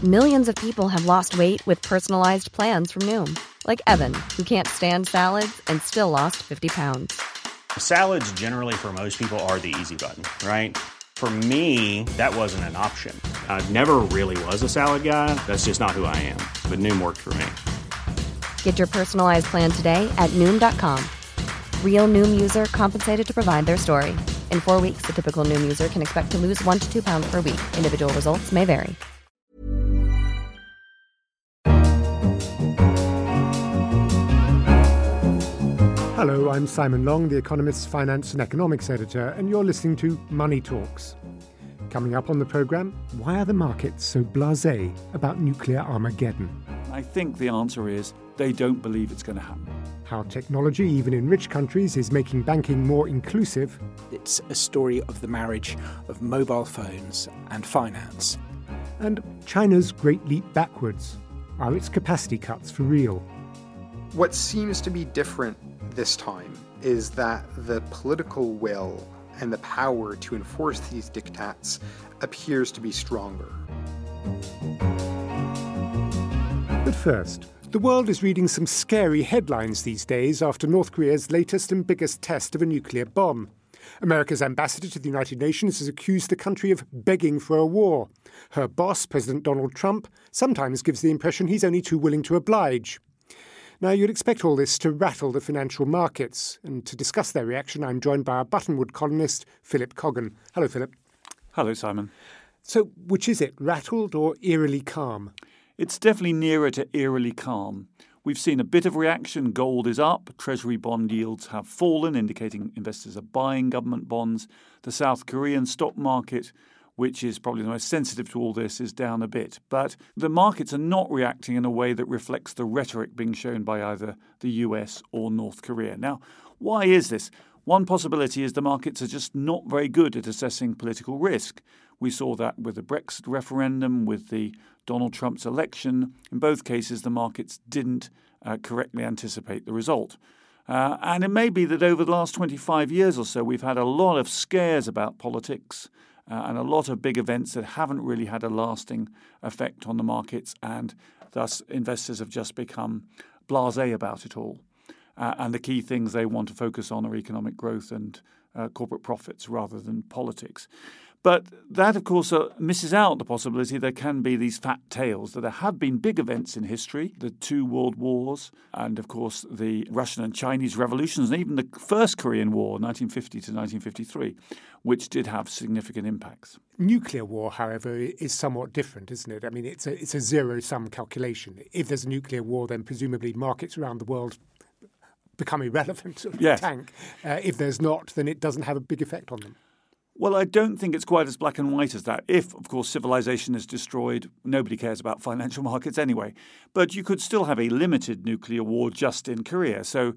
Millions of people have lost weight with personalized plans from Noom. Like Evan, who can't stand salads and still lost 50 pounds. Salads generally for most people are the easy button, right? For me, that wasn't an option. I never really was a salad guy. That's just not who I am. But Noom worked for me. Get your personalized plan today at Noom.com. Real Noom user compensated to provide their story. In 4 weeks, the typical Noom user can expect to lose 1 to 2 pounds per week. Individual results may vary. Hello, I'm Simon Long, The Economist's finance and economics editor, and you're listening to Money Talks. Coming up on the programme, why are the markets so blasé about nuclear Armageddon? I think the answer is they don't believe it's going to happen. How technology, even in rich countries, is making banking more inclusive. It's a story of the marriage of mobile phones and finance. And China's great leap backwards. Are its capacity cuts for real? What seems to be different this time is that the political will and the power to enforce these diktats appears to be stronger. But first, the world is reading some scary headlines these days after North Korea's latest and biggest test of a nuclear bomb. America's ambassador to the United Nations has accused the country of begging for a war. Her boss, President Donald Trump, sometimes gives the impression he's only too willing to oblige. Now, you'd expect all this to rattle the financial markets. And to discuss their reaction, I'm joined by our Buttonwood columnist, Philip Coggan. Hello, Philip. Hello, Simon. So, which is it, rattled or eerily calm? It's definitely nearer to eerily calm. We've seen a bit of reaction. Gold is up. Treasury bond yields have fallen, indicating investors are buying government bonds. The South Korean stock market, which is probably the most sensitive to all this, is down a bit. But the markets are not reacting in a way that reflects the rhetoric being shown by either the US or North Korea. Now, why is this? One possibility is the markets are just not very good at assessing political risk. We saw that with the Brexit referendum, with the Donald Trump's election. In both cases, the markets didn't correctly anticipate the result. And it may be that over the last 25 years or so, we've had a lot of scares about politics and a lot of big events that haven't really had a lasting effect on the markets, and thus investors have just become blasé about it all. And the key things they want to focus on are economic growth and corporate profits rather than politics. But that, of course, misses out the possibility there can be these fat tails, that there have been big events in history, the 2 world wars, and, of course, the Russian and Chinese revolutions, and even the First Korean War, 1950 to 1953, which did have significant impacts. Nuclear war, however, is somewhat different, isn't it? I mean, it's a zero-sum calculation. If there's a nuclear war, then presumably markets around the world become irrelevant, yes. Tank. If there's not, then it doesn't have a big effect on them. Well, I don't think it's quite as black and white as that. If, of course, civilization is destroyed, nobody cares about financial markets anyway. But you could still have a limited nuclear war just in Korea. So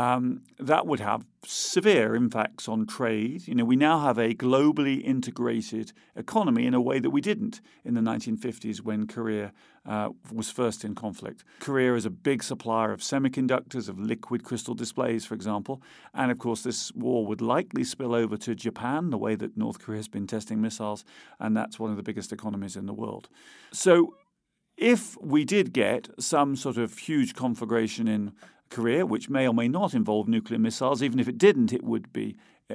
that would have severe impacts on trade. You know, we now have a globally integrated economy in a way that we didn't in the 1950s when Korea was first in conflict. Korea is a big supplier of semiconductors, of liquid crystal displays, for example. And, of course, this war would likely spill over to Japan, the way that North Korea has been testing missiles, and that's one of the biggest economies in the world. So if we did get some sort of huge conflagration in Korea, which may or may not involve nuclear missiles, even if it didn't, it would be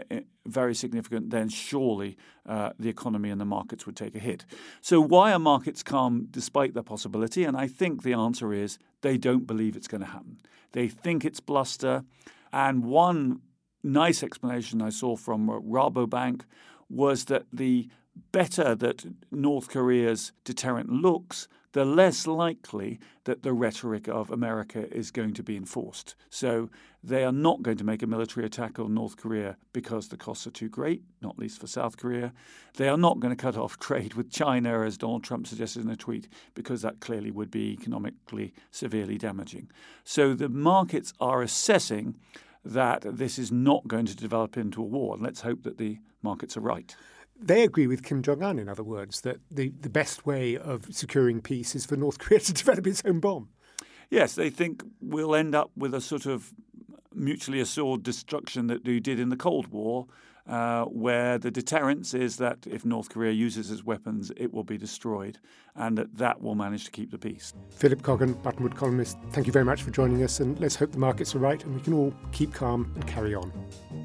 very significant, then surely the economy and the markets would take a hit. So why are markets calm despite the possibility? And I think the answer is they don't believe it's going to happen. They think it's bluster. And one nice explanation I saw from Rabobank was that the better that North Korea's deterrent looks, the less likely that the rhetoric of America is going to be enforced. So they are not going to make a military attack on North Korea because the costs are too great, not least for South Korea. They are not going to cut off trade with China, as Donald Trump suggested in a tweet, because that clearly would be economically severely damaging. So the markets are assessing that this is not going to develop into a war. And let's hope that the markets are right. They agree with Kim Jong-un, in other words, that the best way of securing peace is for North Korea to develop its own bomb. Yes, they think we'll end up with a sort of mutually assured destruction that we did in the Cold War, where the deterrence is that if North Korea uses its weapons, it will be destroyed, and that will manage to keep the peace. Philip Coggan, Buttonwood columnist, thank you very much for joining us, and let's hope the markets are right and we can all keep calm and carry on.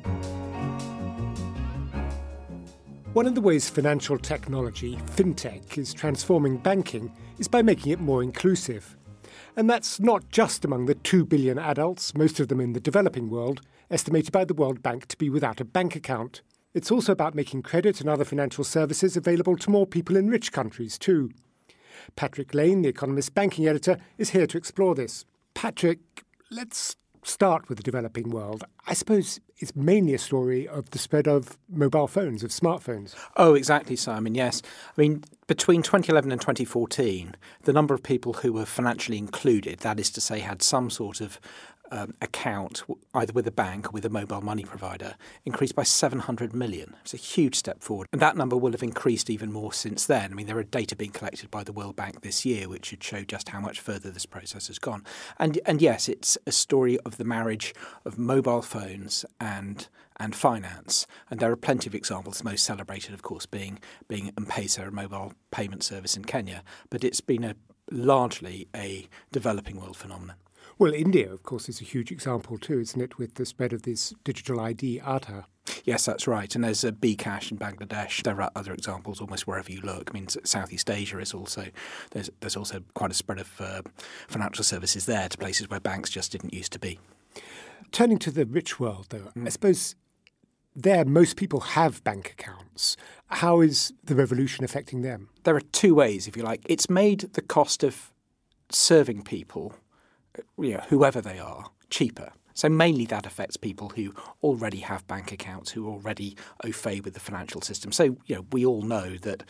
One of the ways financial technology, fintech, is transforming banking is by making it more inclusive. And that's not just among the 2 billion adults, most of them in the developing world, estimated by the World Bank to be without a bank account. It's also about making credit and other financial services available to more people in rich countries too. Patrick Lane, The Economist banking editor, is here to explore this. Patrick, let's start with the developing world. I suppose it's mainly a story of the spread of mobile phones, of smartphones. Oh, exactly, Simon, yes. I mean, between 2011 and 2014, the number of people who were financially included, that is to say had some sort of account, either with a bank or with a mobile money provider, increased by 700 million. It's a huge step forward. And that number will have increased even more since then. I mean, there are data being collected by the World Bank this year which should show just how much further this process has gone. And yes, it's a story of the marriage of mobile phones and finance. And there are plenty of examples, the most celebrated, of course, being M-Pesa, a mobile payment service in Kenya. But it's been largely a developing world phenomenon. Well, India, of course, is a huge example too, isn't it, with the spread of this digital ID, Aadhaar? Yes, that's right. And there's bKash in Bangladesh. There are other examples almost wherever you look. I mean, Southeast Asia is also there's also quite a spread of financial services there to places where banks just didn't used to be. Turning to the rich world, though, I suppose there most people have bank accounts. How is the revolution affecting them? There are two ways, if you like. It's made the cost of serving people, whoever they are, cheaper. So mainly that affects people who already have bank accounts, who already au fait with the financial system. So, we all know that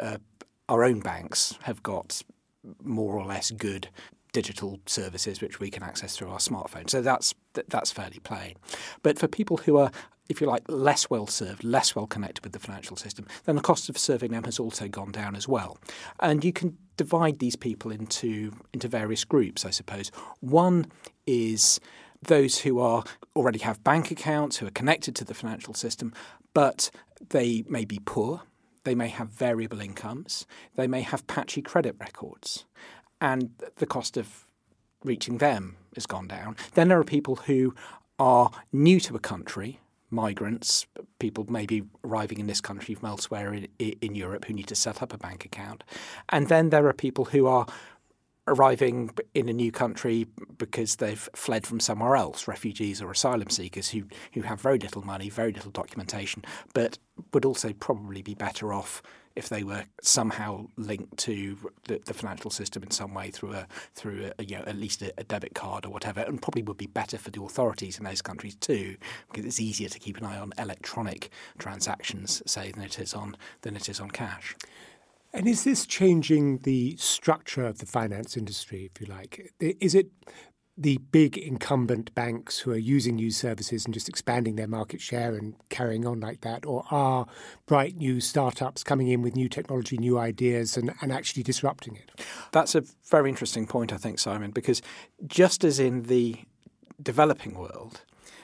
our own banks have got more or less good digital services which we can access through our smartphone. So that's fairly plain. But for people who are, if you like, less well served, less well connected with the financial system, then the cost of serving them has also gone down as well. And you can divide these people into various groups, I suppose. One is those who already have bank accounts, who are connected to the financial system, but they may be poor, they may have variable incomes, they may have patchy credit records, and the cost of reaching them has gone down. Then there are people who are new to a country, migrants, people maybe arriving in this country from elsewhere in Europe who need to set up a bank account. And then there are people who are arriving in a new country because they've fled from somewhere else, refugees or asylum seekers who have very little money, very little documentation, but would also probably be better off if they were somehow linked to the financial system in some way through at least a debit card or whatever, and probably would be better for the authorities in those countries too, because it's easier to keep an eye on electronic transactions, say, than it is on cash. And is this changing the structure of the finance industry, if you like? Is it the big incumbent banks who are using new services and just expanding their market share and carrying on like that? Or are bright new startups coming in with new technology, new ideas and actually disrupting it? That's a very interesting point, I think, Simon, because just as in the developing world,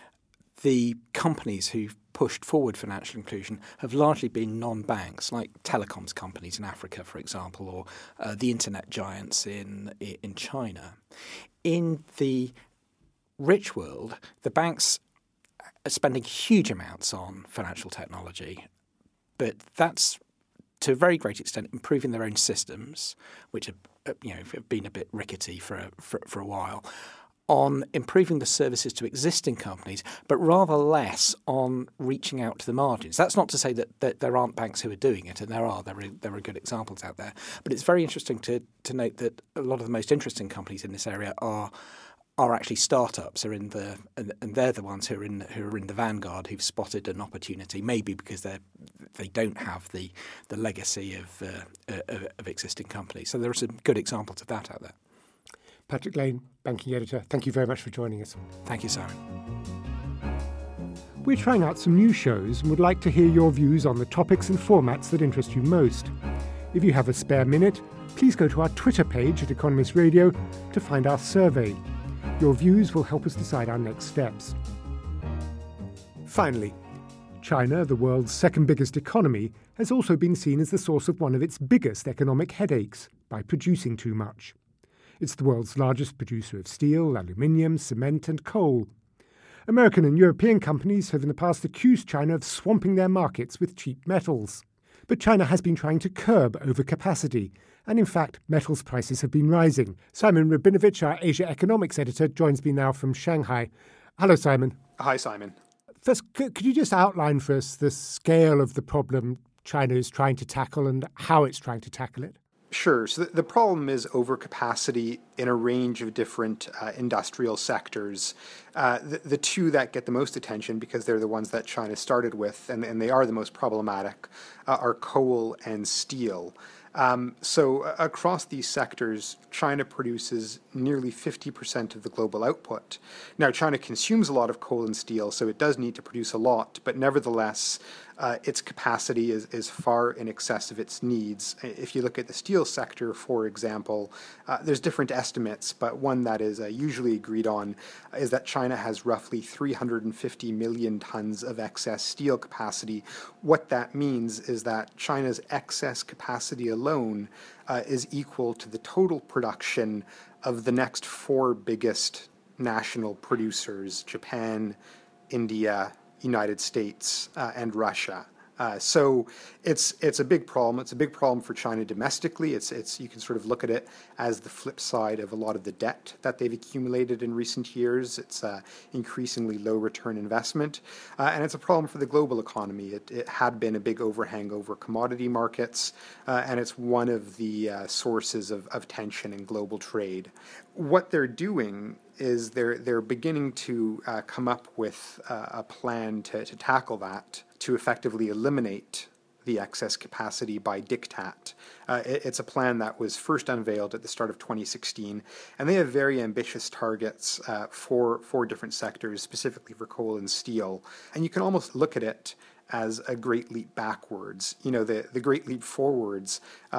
the companies who've pushed forward financial inclusion have largely been non-banks, like telecoms companies in Africa, for example, or the internet giants in China. In the rich world, the banks are spending huge amounts on financial technology, but that's to a very great extent improving their own systems, which have been a bit rickety for a while, on improving the services to existing companies, but rather less on reaching out to the margins. That's not to say that there aren't banks who are doing it, and there are good examples out there. But it's very interesting to note that a lot of the most interesting companies in this area are actually startups, and they're the ones who are in the vanguard, who've spotted an opportunity, maybe because they don't have the legacy of existing companies. So there are some good examples of that out there. Patrick Lane, banking editor, thank you very much for joining us. Thank you, Simon. We're trying out some new shows and would like to hear your views on the topics and formats that interest you most. If you have a spare minute, please go to our Twitter page at Economist Radio to find our survey. Your views will help us decide our next steps. Finally, China, the world's second biggest economy, has also been seen as the source of one of its biggest economic headaches by producing too much. It's the world's largest producer of steel, aluminium, cement and coal. American and European companies have in the past accused China of swamping their markets with cheap metals. But China has been trying to curb overcapacity, and in fact, metals prices have been rising. Simon Rabinovich, our Asia economics editor, joins me now from Shanghai. Hello, Simon. Hi, Simon. First, could you just outline for us the scale of the problem China is trying to tackle and how it's trying to tackle it? Sure. So the problem is overcapacity in a range of different industrial sectors. The two that get the most attention, because they're the ones that China started with, and they are the most problematic, are coal and steel. So across these sectors, China produces nearly 50% of the global output. Now, China consumes a lot of coal and steel, so it does need to produce a lot, but nevertheless, its capacity is far in excess of its needs. If you look at the steel sector, for example, there's different estimates, but one that is usually agreed on is that China has roughly 350 million tons of excess steel capacity. What that means is that China's excess capacity alone is equal to the total production of the next four biggest national producers: Japan, India, United States, and Russia. So it's a big problem. It's a big problem for China domestically. It's you can sort of look at it as the flip side of a lot of the debt that they've accumulated in recent years. It's increasingly low return investment, and it's a problem for the global economy. It had been a big overhang over commodity markets, and it's one of the sources of tension in global trade. What they're doing is they're beginning to come up with a plan to tackle that, to effectively eliminate the excess capacity by diktat. It's a plan that was first unveiled at the start of 2016, and they have very ambitious targets for different sectors, specifically for coal and steel. And you can almost look at it as a great leap backwards. You know, the great leap forwards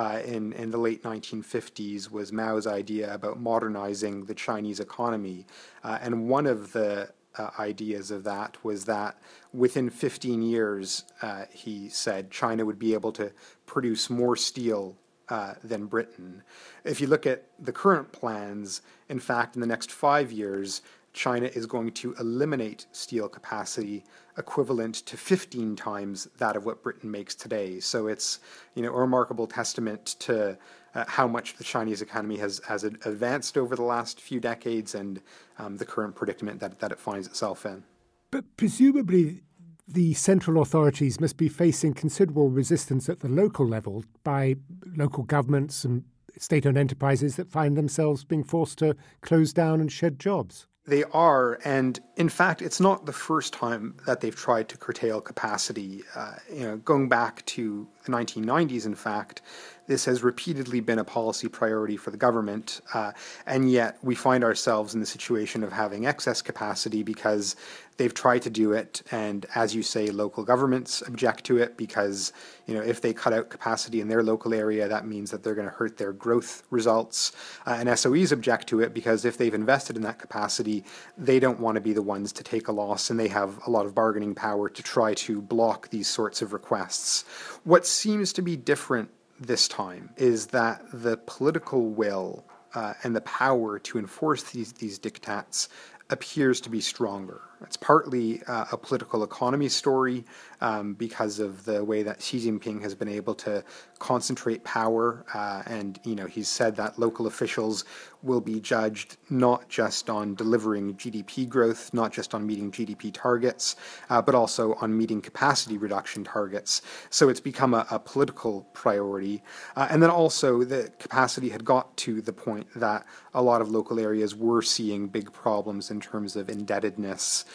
in the late 1950s was Mao's idea about modernizing the Chinese economy. And one of the ideas of that was that within 15 years, he said, China would be able to produce more steel than Britain. If you look at the current plans, in fact, in the next 5 years, China is going to eliminate steel capacity equivalent to 15 times that of what Britain makes today. So it's, a remarkable testament to how much the Chinese economy has advanced over the last few decades and the current predicament that it finds itself in. But presumably the central authorities must be facing considerable resistance at the local level by local governments and state-owned enterprises that find themselves being forced to close down and shed jobs. They are, and in fact, it's not the first time that they've tried to curtail capacity. Going back to the 1990s, in fact, this has repeatedly been a policy priority for the government, and yet we find ourselves in the situation of having excess capacity because they've tried to do it, and as you say, local governments object to it because, if they cut out capacity in their local area, that means that they're going to hurt their growth results, and SOEs object to it because if they've invested in that capacity, they don't want to be the ones to take a loss, and they have a lot of bargaining power to try to block these sorts of requests. What seems to be different this time is that the political will and the power to enforce these diktats appears to be stronger. It's partly a political economy story because of the way that Xi Jinping has been able to concentrate power, and he's said that local officials will be judged not just on delivering GDP growth, not just on meeting GDP targets, but also on meeting capacity reduction targets. So it's become a political priority. And then also the capacity had got to the point that a lot of local areas were seeing big problems in terms of indebtedness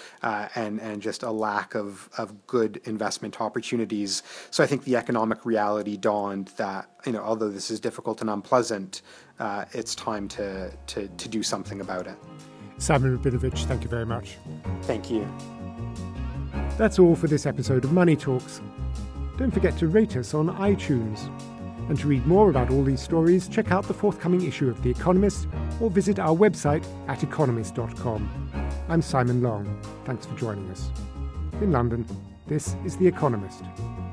and just a lack of good investment opportunities. So I think the economic reality dawned that, although this is difficult and unpleasant, it's time to do something about it. Simon Rabinovich, thank you very much. Thank you. That's all for this episode of Money Talks. Don't forget to rate us on iTunes. And to read more about all these stories, check out the forthcoming issue of The Economist or visit our website at economist.com. I'm Simon Long. Thanks for joining us. In London. This is The Economist.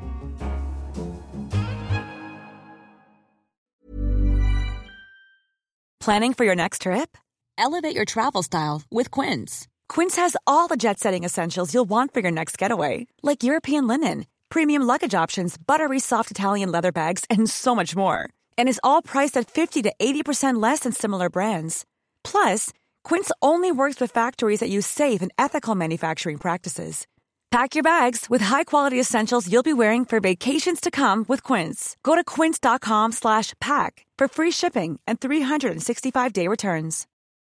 Planning for your next trip? Elevate your travel style with Quince. Quince has all the jet-setting essentials you'll want for your next getaway, like European linen, premium luggage options, buttery soft Italian leather bags, and so much more. And is all priced at 50 to 80% less than similar brands. Plus, Quince only works with factories that use safe and ethical manufacturing practices. Pack your bags with high-quality essentials you'll be wearing for vacations to come with Quince. Go to quince.com/pack for free shipping and 365-day returns.